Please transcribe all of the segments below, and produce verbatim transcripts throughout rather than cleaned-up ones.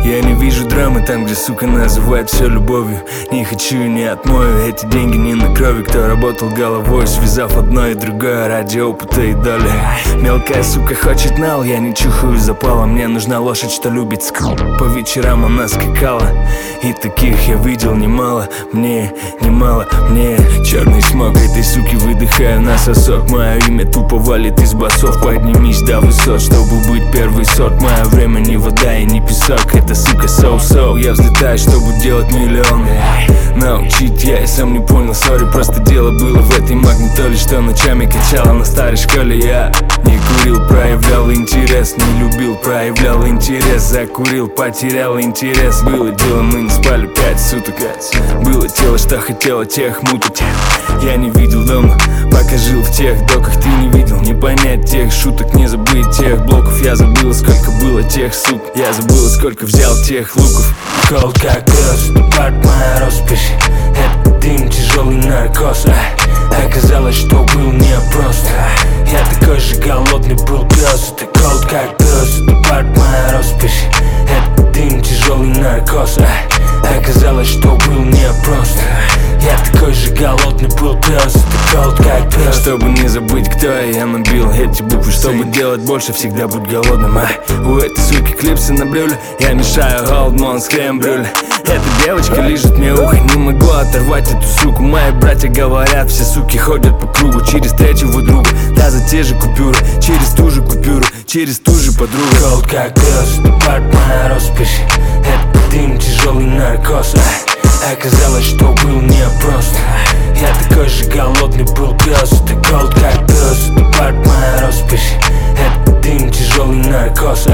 Я не вижу драмы там, где, сука, называют все любовью. Не хочу и не отмою эти деньги не на крови. Кто работал головой, связав одно и другое ради опыта и доли. Мелкая сука хочет нал, я не чухаю запала. Мне нужна лошадь, что любит скал. По вечерам она скакала, и таких я видел немало. Мне немало, мне черный смог этой суки выдыхаю на сосок. Мое имя тупо валит из басов. Поднимись до высот, чтобы быть первый сорт. Мое время не вода и не песок. Это сука соу-соу. Я взлетаю, чтобы делать миллион. Научить я и сам не понял, сори. Просто дело было в этой магнитоле, что ночами качала на старой школе. Я не курил, проявлял интерес. Не любил, проявлял интерес. Закурил, потерял интерес. Было дело, мы не спали пять суток. Было тело, что хотело тех мутить. Я не видел дома, пока жил в тех доках. Ты не видел, не понять тех шуток. Не забыть тех блоков. Я забыла, сколько было тех сук. Я забыла, сколько взял тех луков. Cold как пес, парк моя роспись. Это дым, тяжелый наркоз. Оказалось, что был непросто. Я такой же голодный был пес. Это cold как пес, парк моя роспись. Это дым, тяжелый наркоз. Оказалось, что был непросто. Я такой же голодный был пес. Это cold как пес. Чтобы не забыть, кто я, я набил эти буквы. Чтобы делать больше, всегда будь голодным. А у этой суки клипсы на брюле. Я мешаю голдмон с крем-брюле. Эта девочка лижет мне ухо. Не могу оторвать эту суку. Мои братья говорят, все суки ходят по кругу. Через третьего друга, да за те же купюры. Через ту же купюру, через ту же подругу. Cold как пес, парк моя роспись. Это дым, тяжелый наркоз. Оказалось, что был непросто. Я такой же голодный был пес. Это cold как пес, парк моя роспись. Это дым, тяжелый наркоз.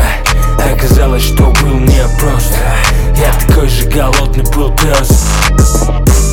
Оказалось, что был непросто. Я такой же голодный был пес.